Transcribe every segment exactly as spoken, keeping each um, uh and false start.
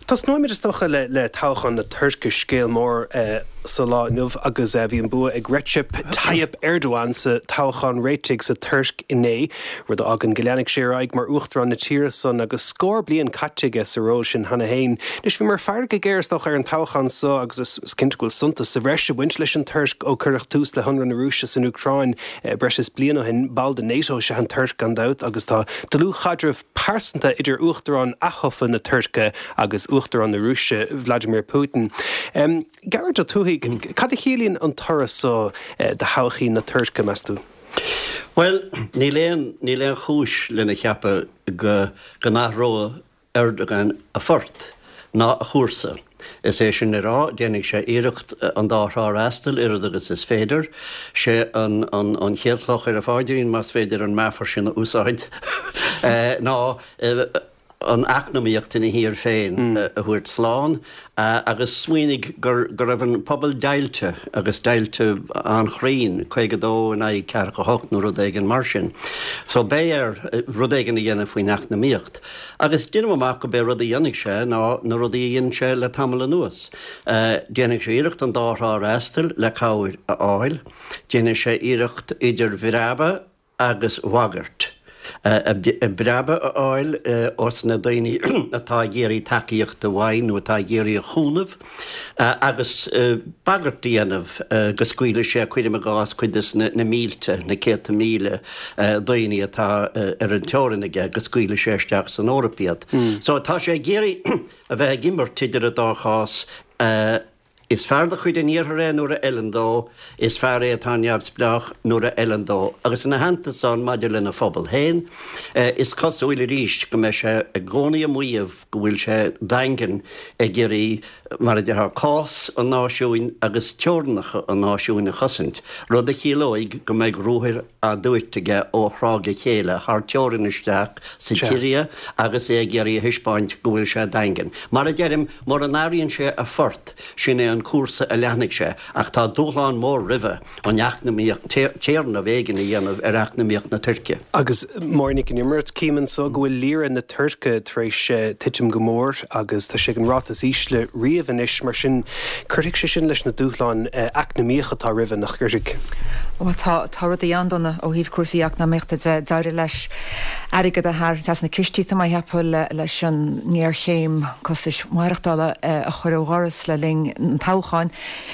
Tás nóid is docha le le táchan na tuirce scéal mór sa lá nuamh agus bhí an bua ag Recep Tayyip Erdogan sa táchan réitigh sa tuirc inné rud agan goleannig sé aig mar uachtarán na tíre san agus scór blion caiteige sa ról sin hana hain. Nis bhí mar fear go géirstoch ar an táchan sa agus is cinint goil sunta sa bhreise bhaint leis an tuirc ó chuireach tús le hunran na Rúise san Ucrain breis is bliana hin ball de NATO se an tuirc an dat agus tá dlú chadrih pásanta idir uachtarán athofan na tuirce agus uachtarán na Rúise Vladimir Putin. Um, Garrett a túhiig, cad a chéilíonn an toras so uh, de hauchaí na tuirce meastú? Well, ní léon ní léon chúis lena cheappa go go nachró Erdogan a fort ná a chúrsa. Is é sin rá déananig sé iirecht an dárá eastal iad agus is féidir sé an an an chéadlach ar a fáidirín mas féidir an meafar sin a úsáid. uh, ná uh, an eacnamíocht in hir féin mm. a thuirt sláán uh, agus smuoinnig gur gur raibh an pobl dailte agus dailte an chrín chuige dó in ag cear go hocht nó rud éigen mar sin. So bé ar rud éigen a dhéanamh faoin eacnamíocht. Agus duine amach go bé rud a dhéanamh sé ná na rud a dhéanamh sé le tamil an nuas. Uh, déanamh sé iirecht an dárá eastal le cabhair a áil, déanamh sé iirecht idir bhreaba agus wagart. Uh, a breaba a áil uh, os na daoine atá géirí takeíocht a bhain nó atá géirí a chúnamh uh, agus uh, bagartíanamh uh, go scuile sé chuide a gás chuidas na, na mílte na céta míle uh, daoine atá uh, ar an teorinige go scuile séisteach san Eorpaíad. Mm. So atá sé géirí a bheith gimmar tiidir a dáchás uh, is fearda chuid a níortha nuair a eileandó, is fear é atá neamhsplach nuair a eileandó. Agus ina hananta san maidir lena phobal hain, uh, is cos bhfuil ríist go mé sé a gcónaí a muíomh go bhfuil sé daingan ag géirí mar a d cás an náisiúin agus teornacha an náisiúin a chosint. Rud a chéalóig go méid rúthir a dúirteige ó thrága chéile, th teorin isteach sa Tíria agus é géirí a hispáint go bhfuil sé daingan. Mar a deirim mar an áiríonn sé a fort sin é an cuasa a leannig sé, ach tá dúláán mór rive an eacnamíocht téarna bhégan a dhéanamh ar eacnamíocht na Turce. Agus mórnig an imirt címan so go bhfuil líra na Turce tar éis tiitim go mór agus tá sé an rátas ísle riamh is mar sin chuirigh sé sin leis na dúláán eacnamíocha tá rive nach chuirigh. Tá tá rud a dhéanana ó híomh cuasaí eacnamíochta deire leis airigad a thar tas na cistí mai heappa leis an níorchéim cos is maireachtála a choirgharas le ling táchan.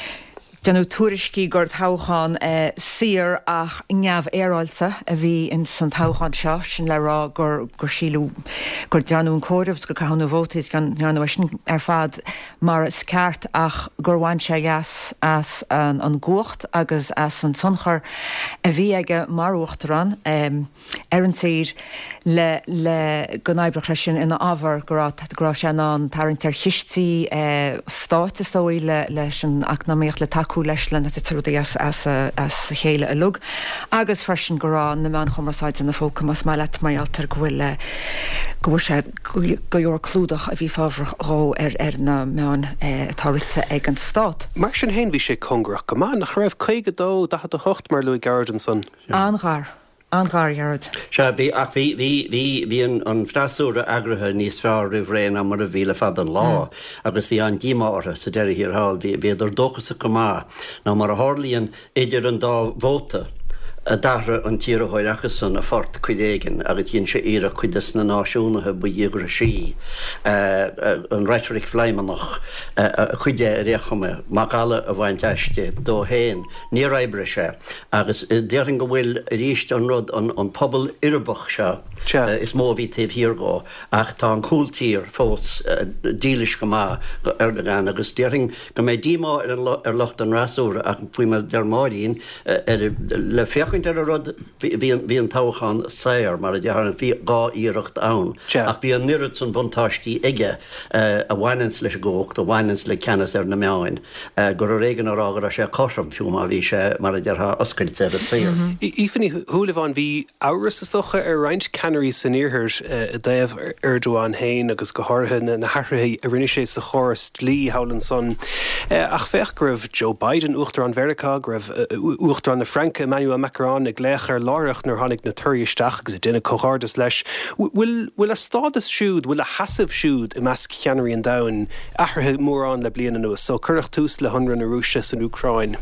Denú túriscí gur táchan sír ach neamh éráilta a bhí in san táchan seo sin le rá gur gur sílú gur deanú an cóirimh go cahanú bhótaís gan neanú sin ar fad mar sceart ach gur bhain sé gas as an an gcuacht agus as an sonchar a bhí aige mar uachtarán um, ar an sír le le go naibrach lei sin ina ábhar gorá gorá sé an tarintar chiistí uh, státastóí le leis an eacnamíocht le taú leis lena tuúda as as as chéile a lug agus freisin gorá na meán chumaráid na fóca mas mai leit mai altar gohfuil go sé go leor clúdach a bhí fábhrach rá ar ar na meán atá ritsa ag an stát. Mar sin hain bhí sé congrach go má nach raibh chuige dó da a hocht mar Louis Garrett son. Anghar. Anghar Se bhí ach bhí bhí bhí bhí an freasúra agrathe níos fearr rih réin mar a bhíle fad an lá, agus bhí an dímára sa deir hir hall, bhí idir dochas a go má, ná mar a hálíonn idir an dá bhóta. A dara an tíra hóireachas san a fort chuidéigen agus dhéann sé íra chuidas na náisiúnathe bu dhéagra sí an rhetoric fleimeannach chuide réchame má gala a bhaint eiste dó héin ní raibre sé agus déan go bhfuil ríist an rud an pobl irbach se is mó bhí taobh hirgá ach tá an cúltír fós dílis go má go Erdogan agus déing go mé díá ar locht an rasúra ach bhui me dermáín le fech ar a rud bhí an táchan saoir mar a d dear an bhí gá íirecht ann. Ach bhí an nirid san buntáistí ige a bhainens leis ggócht, a bhainens le ceannas ar na meáin. Gur a régan arágar a sé chosam fiúm a bhí sé mar a deartha oscailte ar a saoir. Ífanní thuúlaháin bhí áras stocha ar roinnt canarí san íorthir a daobh Erdogan hain agus go háirthe na hairthe a rinne sé sa chóras lí hálan son. Ach fech go raibh Joe Biden uachtar an Verica, go raibh uachtar an na Franca Emmanuel Macron Crán ag léch ar láireach nar tháinig na tuiríisteach agus duine cóhardas leis. Bhfuil a stádas siúd, bhfuil a hasamh siúd i measc cheannarí an domhain athartha mórán le bliana nuas, so chuireach tús le honran na Rúise san Ucrain.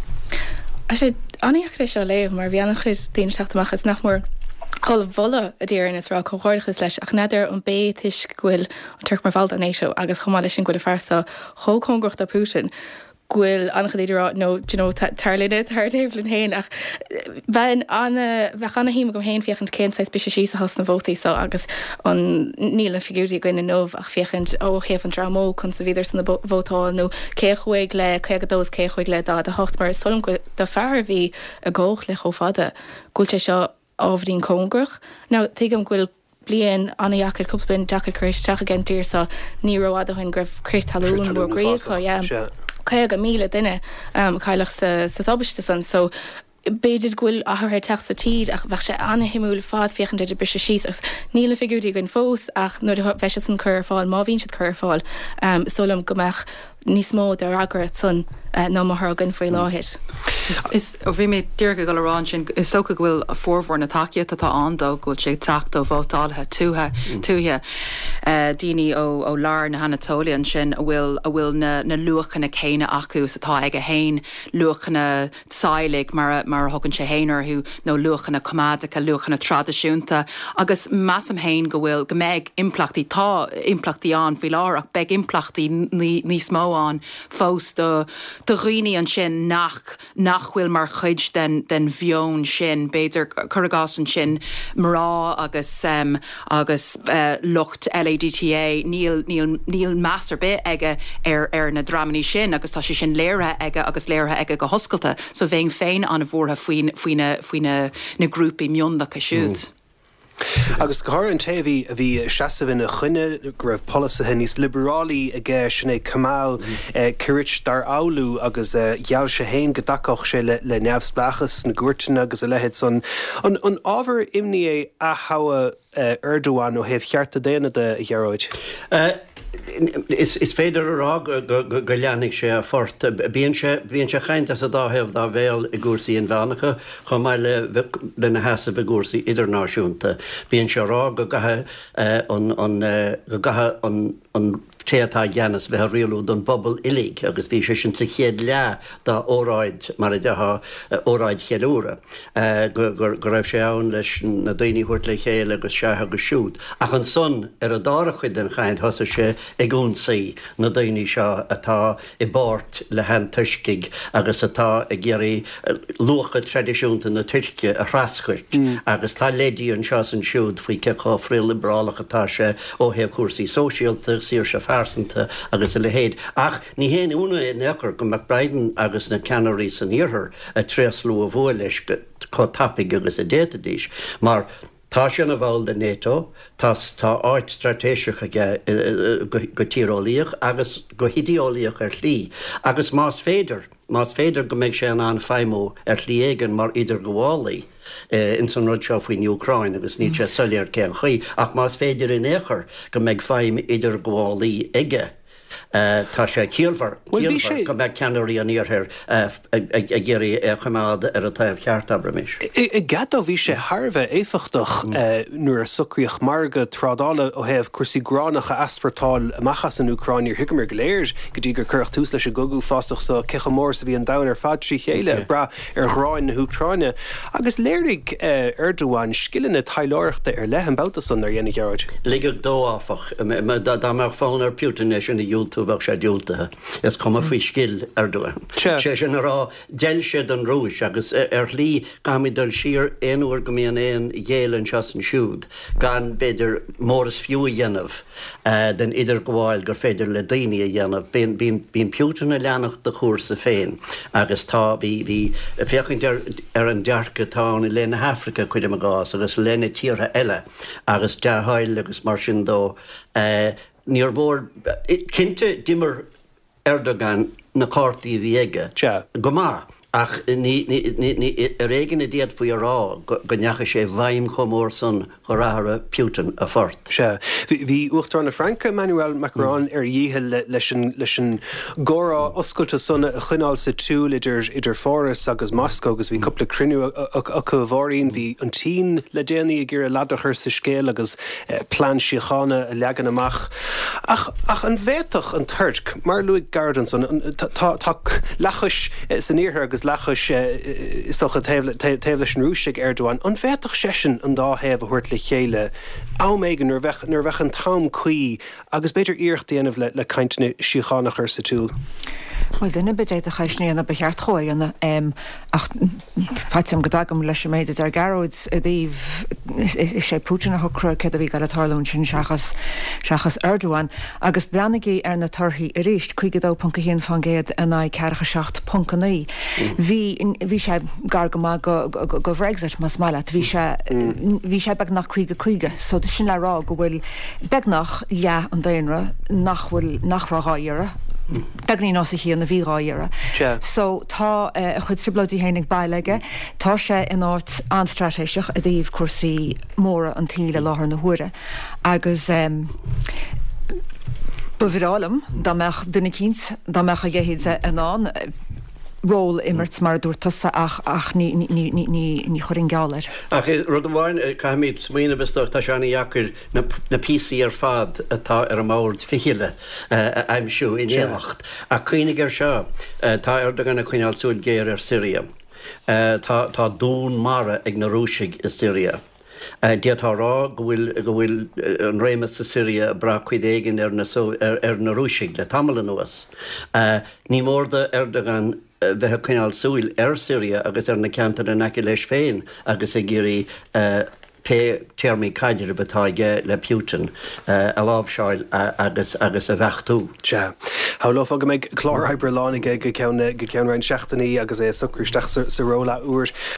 A sé aníachre seo léomh mar bheannach chuid daon seachtamach is nach mór Chol bhola a dtíir is rá cóhorchas leis ach neidir an béis ghfuil an tuirc mar bhilta éisio agus chomáile sin ghfuil farsa chócóngracht a Putin ghfuil anchadíidirrá nó tarlíine tar déhlinn héin ach bhein anna bheith anna híime go héin fiochan cén sais bis sí a has na bhótaí so agus an níl an figúí goine nómh ach fiochan ó chéh an dramó chun sa bhíidir san na bhótáil nó céchuig le chuigadós céchuig le dá a hocht mar solam go de fear bhí a ggóch le cho fada gúilte seo ábhrín cóngrach. Now, tuigem ghfuil blian anna jaacad cúplabin deacad chuéis teach agin tír sa ní roiad a chuin gribh crit talún nó gréá, yeah. Caig a míle duine um, caiilech sa, sa thobaiste san, so beidir ghfuil athir teach sa tíd ach bheith sé anna himúil fád fiochan deidir brise síos ach níla figúí gon fós ach nuair bheith san chur fáil, má bhín siad chur fáil um, solam gomach níos mó ar agrat san uh, ná mar gan faoi láthir. Is ó bhí mé dtíirge go lerán sin is socha bhfuil a fórmhór na takeíocht atá andó ghfuil sé teachtó bhótáilethe túthe túthe daoine ó ó lár na Anatólian sin a bhfuil a bhfuil na na luachanna céine acu atá ag a hain luachanna sáilig mar mar thugann sé héinarthú nó luachanna comádacha luachanna tradiisiúnta agus massam hain go bhfuil go méid implachtaí tá implachtaí an faoi lár ach beag implachtaí níos mó an fós do do rií an sin nach nachhfuil mar chuid den den bheon sin beidir chugasan sin marrá agus um, agus uh, lucht L A D T A níl níl níl meastar bit aige ar ar na dramaní sin agus tá sé sin léire aige agus léire aige go hoscailta so bhéin féin an bhórtha faoin faoine faoine na grúpi miondacha siúd. Mm. Agus go an tahí a bhí seasamhin a chuine go raibh polisathe níos liberálí a ggé sinna Kamal cuirit dar áú agus gheall se héin go dacoch sé le le neamhsplachas na gúirteanna agus a lehead son an an ábhar imní é a hawa Erdogan ó héh cheartta déana de dhearóid. Is is féidir ará go leannig sé a fort bíon sé bíon sé chaint as a dáhebh dá bhéal i gúsaí an bheannacha chu mai le le na heasa be gúsaí idirnáisiúnta. Bíon sé rá go gathe an an go gathe an an téatá dhéanas bheit rialú don bobbal ilig agus bhí sé sin sa chéad le dá óráid mar a detha óráid cheúra. Go raibh sé ann leis na daoine thuirt le chéile agus sethe go siúd. Ach an son ar a dára chuid den chaint thosa sé ag únsaí na daoine seo atá i báirt le hen tuiscigh agus atá i ggéirí lucha tradiisiúnta na tuirce a rhascuirt agus tá lédí an seo san siúd faoi ceá frí liberálach atá sé ó héh cuasaí sóisialta sír se fearsanta agus le héad. Ach ní héana úna é nechar go McBriden agus na Canarí san íorthar a tréslú a bhua leis có tapig agus a détadís. Mar tá sin a bhil de NATO, tás tá áit stratéisiach go tíreolaíoch agus go hideolaíoch ar lí. Agus más féidir, más féidir go méid sé an an feimó ar lí éigen mar idir gohálaí. Uh, in san rud seo faoin Ucrain agus ní sé soléir céan chuí ach más féidir in éair go méid feim idir ghálaí ige. Uh, tá sé cíalhar go bheith ceanirí an íorthir a ggéirí chumád ar a taobh cheart abramis. I gada bhí sé Harbheith éfachtach nuair a sucríoch marga trádála ó héamh cuasaí gránacha asfartáil machchas an Ucrainir higamir go léir go dtí gur chuireach tús leis a gogú fásach sa cecha mór sa bhí an dain ar fad trí chéile bra ar ghráin na Ucraine. Agus léirigh Erdogan skillanna taileoireachta ar leith an bouta san ar dhéana gearid. Ligad dóáfach dá mar fáin ar Putin is sinna dúltú bhah sé dúltathe. Is cum a faoi skill Erdogan. sé sin rá deil siad an rúis agus ar lí gamidal siar éonúir go míon éon dhéalann se an siúd gan beidir móras fiú dhéanamh den idir gháil gur féidir le daoine a dhéanamh bíon Putin a leannach de chósa féin agus tá bhí féchaint ar an dearcha táin i léna Africa chuide a gás agus léna tíortha eile agus dehail agus mar sin dó níor bhór cinnte dimmer Erdogan na cártaí bhí aige go má ach ní régan diaad faoi rá go neacha sé bhaim chomór san chorá Putin a fort. Se hí uachtarna Franca Emmanuel Macron ar dhíhe leis an górá oscailta sanna a chunáil sa túúil idir idir fóras agus Moscow agus bhí coppla crinú a bhhaíonn bhí an tí le déanaí gur a ladachar sa scéal agus plán siochána a legan amach. Ach ach an bhéach an tuirc mar Luig Gardanson tá lechas san níortha agus lechas is doch a taobh leis an rúisigh Erdogan an bhéach sesin an dá héamh a thuirt le chéile áméigen nar bheith an tám chuí agus beidir íocht déanamh le le caintena siochanachar sa túúl. Well dunne bit éit a chaisnéanana beart choáanna ach fatim godagam leis méidir ar garóid a dtíh is sé Putin a thocra ce a bhí gal atarlún sin seachas seachas Erdogan agus breannaí ar na tarthaí a ríist chuigedá punca híon fan géad a ná cecha seacht puncaí. Bhí bhí sé gar go go go bhreigsit mas maiile, bhí sé bhí sé beg nach chuige chuige, so de sin lerá go bhfuil beg nach le an daonra nachhfuil nachrááire. Dagní ná hí na bhíráire. So tá a chud siblaí hénig bailige, tá sé in áit anstratéiseach a dtíobh cuasaí móra an tíle láthair na huaire. Agus bhrálam dá meach duna cíns dá meach a dhéhéad anán ról immert mar dúirtasa ach ach ní ní chorin gáir. Ach rud bháin caiimiid smaoine bistach tá seanna dhechar na P C ar fad atá ar an máirt fichiile aimimsú in éacht. A chuoinnig ar seo tá Erdogan a chuineáil súil géir ar Syria. Tá dún mara ag na rúisigh i Syria. Diatá rá go bhfuil go bhfuil an rémas sa Syria bra chuid éigen ar na rúisigh le tamala nuas. Ní mór de Erdogan bheit chuineáil súil ar Syria agus ar na ceantar an aici leis féin agus a géirí pe termí caidir betáige le Putin a lábhseáil agus agus a bhechtú. Se. Háloh aga méid chlár Iberlánig go ceann go ceann seachtaí agus é sucrúisteach sa róla uair.